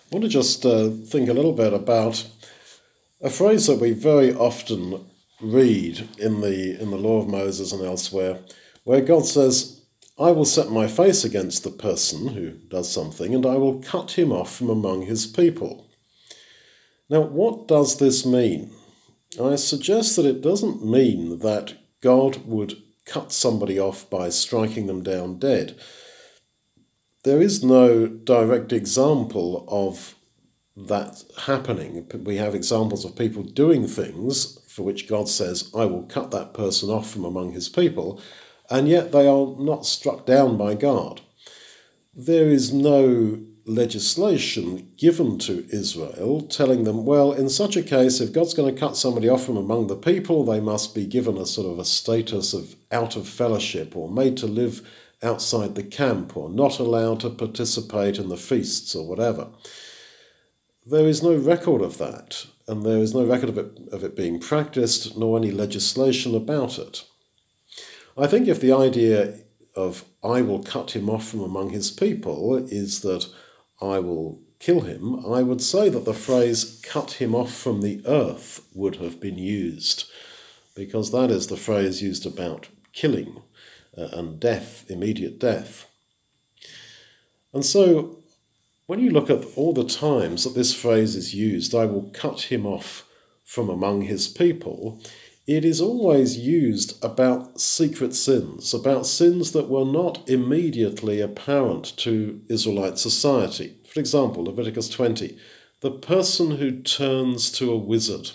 I want to just think a little bit about a phrase that we very often read in the law of Moses and elsewhere, where God says, "I will set my face against the person who does something, and I will cut him off from among his people." Now, what does this mean? I suggest that it doesn't mean that God would cut somebody off by striking them down dead. There is no direct example of that happening. We have examples of people doing things for which God says, "I will cut that person off from among his people," and yet they are not struck down by God. There is no legislation given to Israel telling them, well, in such a case, if God's going to cut somebody off from among the people, they must be given a sort of a status of out of fellowship, or made to live outside the camp, or not allowed to participate in the feasts, or whatever. There is no record of that, and there is no record of it being practiced, nor any legislation about it. I think if the idea of "I will cut him off from among his people" is that I will kill him, I would say that the phrase "cut him off from the earth" would have been used, because that is the phrase used about killing and death, immediate death. And so when you look at all the times that this phrase is used, "I will cut him off from among his people," it is always used about secret sins, about sins that were not immediately apparent to Israelite society. For example, Leviticus 20, the person who turns to a wizard,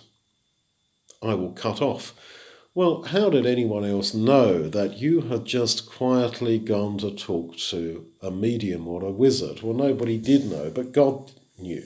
I will cut off. Well, how did anyone else know that you had just quietly gone to talk to a medium or a wizard? Well, nobody did know, but God knew.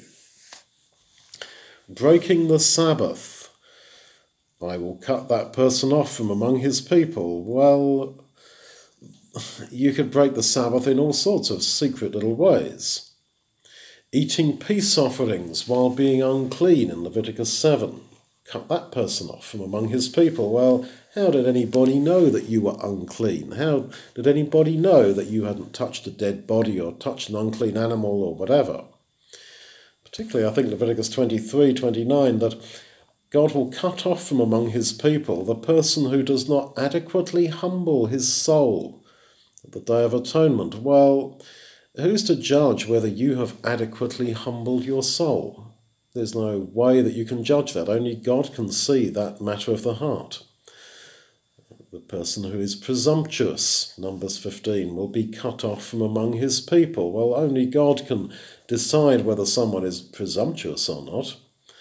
Breaking the Sabbath, I will cut that person off from among his people. Well, you could break the Sabbath in all sorts of secret little ways. Eating peace offerings while being unclean in Leviticus 7. Cut that person off from among his people. Well, how did anybody know that you were unclean? How did anybody know that you hadn't touched a dead body or touched an unclean animal or whatever? Particularly, I think Leviticus 23:29, that God will cut off from among his people the person who does not adequately humble his soul at the Day of Atonement. Well, who's to judge whether you have adequately humbled your soul? There's no way that you can judge that. Only God can see that matter of the heart. The person who is presumptuous, Numbers 15, will be cut off from among his people. Well, only God can decide whether someone is presumptuous or not.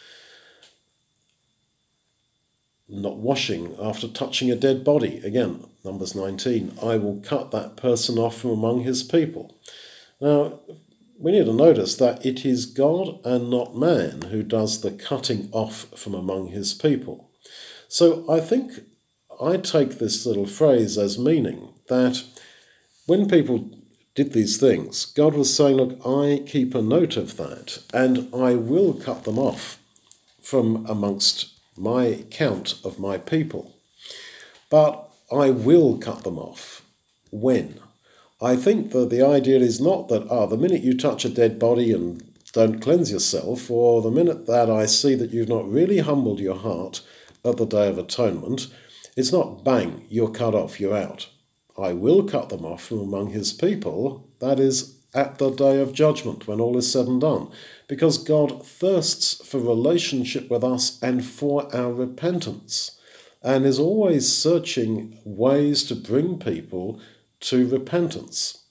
Not washing after touching a dead body. Again, Numbers 19, I will cut that person off from among his people. Now, we need to notice that it is God and not man who does the cutting off from among his people. So I think I take this little phrase as meaning that when people did these things, God was saying, look, I keep a note of that, and I will cut them off from amongst my count of my people. But I will cut them off. When? I think that the idea is not that, the minute you touch a dead body and don't cleanse yourself, or the minute that I see that you've not really humbled your heart at the Day of Atonement, it's not bang, you're cut off, you're out. I will cut them off from among his people, that is, at the Day of Judgment, when all is said and done, because God thirsts for relationship with us and for our repentance, and is always searching ways to bring people to repentance.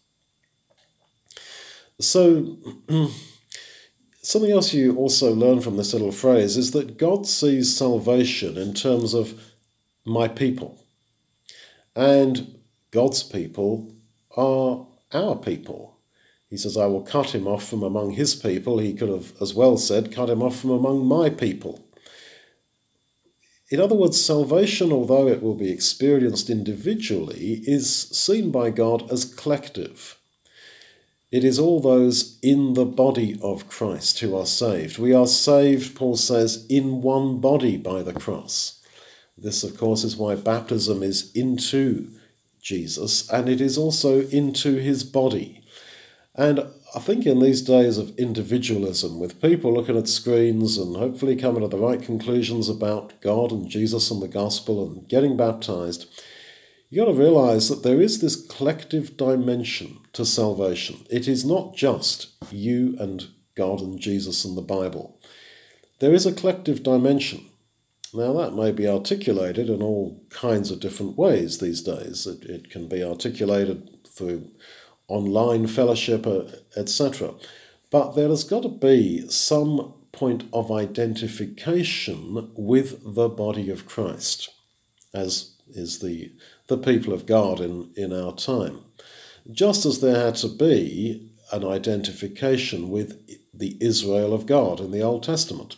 So, something else you also learn from this little phrase is that God sees salvation in terms of my people, and God's people are our people. He says, I will cut him off from among his people. He could have as well said, cut him off from among my people. In other words, salvation, although it will be experienced individually, is seen by God as collective. It is all those in the body of Christ who are saved. We are saved, Paul says, in one body by the cross. This, of course, is why baptism is into Jesus, and it is also into his body. And I think in these days of individualism, with people looking at screens and hopefully coming to the right conclusions about God and Jesus and the gospel and getting baptized, you got to realize that there is this collective dimension to salvation. It is not just you and God and Jesus and the Bible. There is a collective dimension. Now, that may be articulated in all kinds of different ways these days. It can be articulated through online fellowship, etc. But there has got to be some point of identification with the body of Christ, as is the people of God in our time. Just as there had to be an identification with the Israel of God in the Old Testament.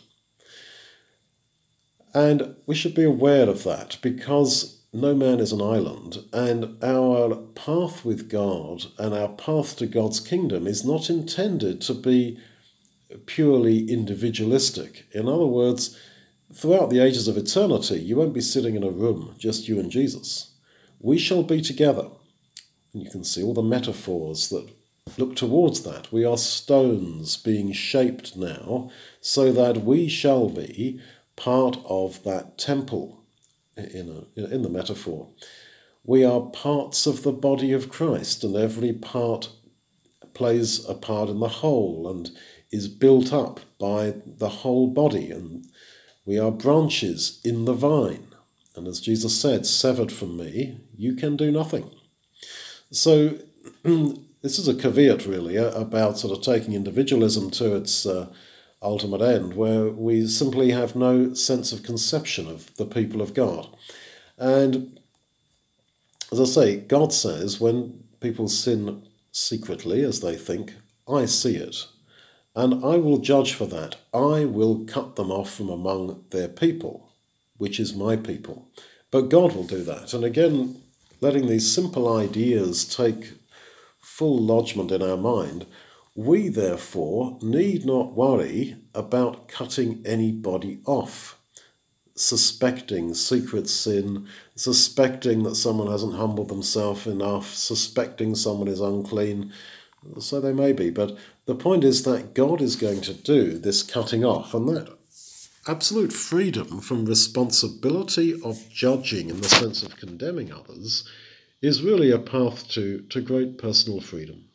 And we should be aware of that, because no man is an island, and our path with God and our path to God's kingdom is not intended to be purely individualistic. In other words, throughout the ages of eternity, you won't be sitting in a room, just you and Jesus. We shall be together. And you can see all the metaphors that look towards that. We are stones being shaped now so that we shall be part of that temple, in the metaphor. We are parts of the body of Christ, and every part plays a part in the whole and is built up by the whole body, and we are branches in the vine. And as Jesus said, severed from me, you can do nothing. So this is a caveat really about sort of taking individualism to its ultimate end, where we simply have no sense of conception of the people of God. And as I say, God says when people sin secretly, as they think, I see it, and I will judge for that. I will cut them off from among their people, which is my people. But God will do that. And again, letting these simple ideas take full lodgment in our mind, we therefore need not worry about cutting anybody off, suspecting secret sin, suspecting that someone hasn't humbled themselves enough, suspecting someone is unclean. So they may be, but the point is that God is going to do this cutting off, and that absolute freedom from responsibility of judging in the sense of condemning others is really a path to great personal freedom.